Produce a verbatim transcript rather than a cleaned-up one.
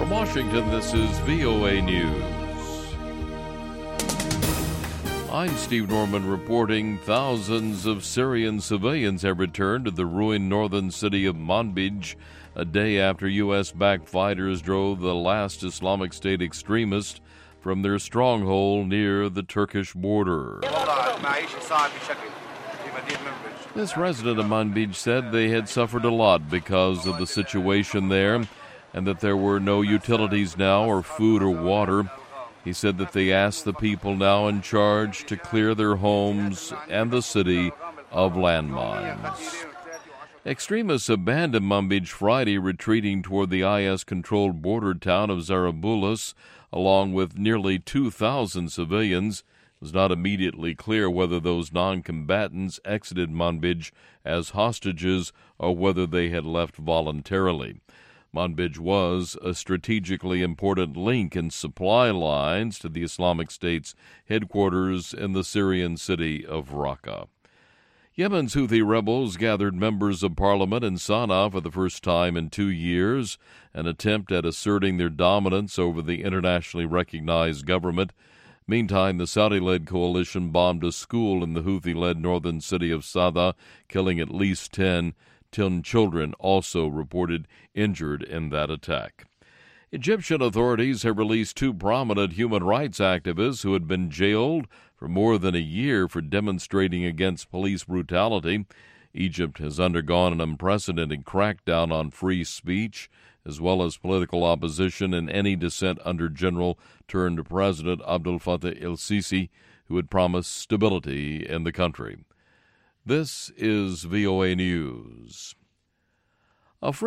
From Washington, this is V O A News. I'm Steve Norman reporting thousands of Syrian civilians have returned to the ruined northern city of Manbij a day after U S-backed fighters drove the last Islamic State extremists from their stronghold near the Turkish border. This resident of Manbij said they had suffered a lot because of the situation there and that there were no utilities now or food or water. He said that they asked the people now in charge to clear their homes and the city of landmines. Extremists abandoned Manbij Friday, retreating toward the I S-controlled border town of Zarabulis, along with nearly two thousand civilians. It was not immediately clear whether those non-combatants exited Manbij as hostages or whether they had left voluntarily. Manbij was a strategically important link in supply lines to the Islamic State's headquarters in the Syrian city of Raqqa. Yemen's Houthi rebels gathered members of parliament in Sana'a for the first time in two years, an attempt at asserting their dominance over the internationally recognized government. Meantime, the Saudi-led coalition bombed a school in the Houthi-led northern city of Sada, killing at least ten. Ten children also reported injured in that attack. Egyptian authorities have released two prominent human rights activists who had been jailed for more than a year for demonstrating against police brutality. Egypt has undergone an unprecedented crackdown on free speech, as well as political opposition and any dissent under General-turned-President Abdel Fattah el-Sisi, who had promised stability in the country. This is V O A News.